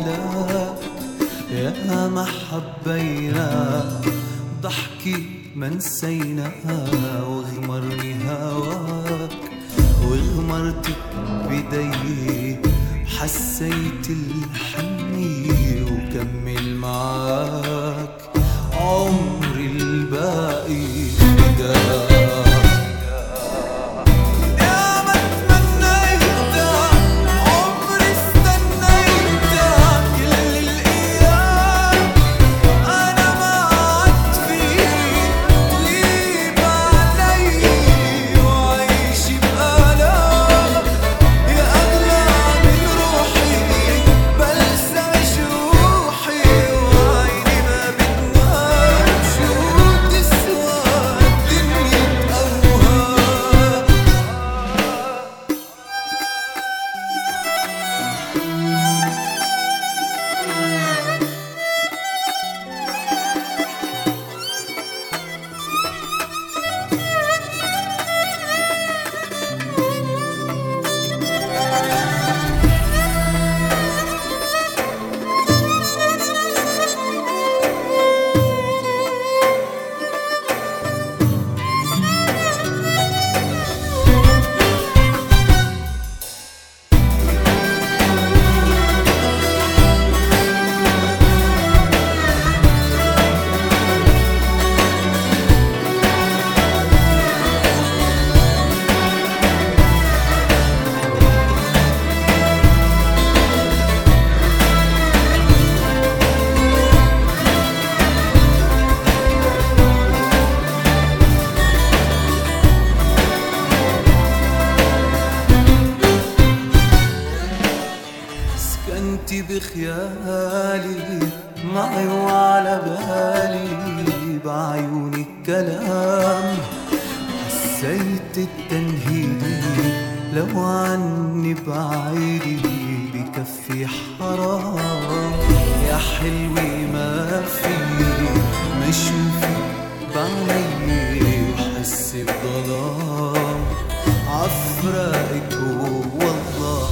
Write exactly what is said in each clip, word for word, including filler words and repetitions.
ملاك يا ما حبينا ضحكي ما نسينا واغمرني هواك واغمرتك بدي حسيت الحنية وكمل معاك عمري الباقي فداك. سكنتي بخيالي معي وعلى بالي بعيونك كلام حسيت التنهيدي لو عني بعيدي بكفي حرام يا حلوة ما في ما اشوفك بعيني وحس بظلام عفراقك والله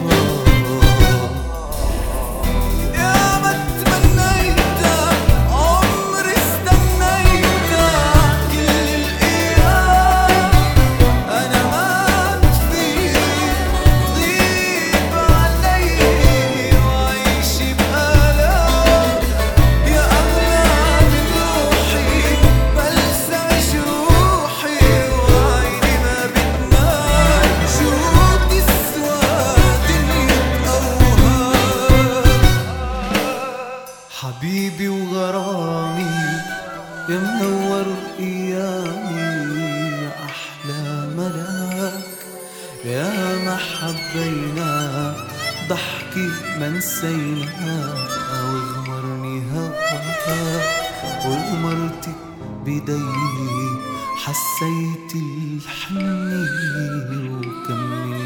حبيبي وغرامي يا منور ايامي يا احلى ملاك يا ما حبينا ضحكي ما نسينا واغمرني هواك واغمرتك بدي حسيت الحنية وكمل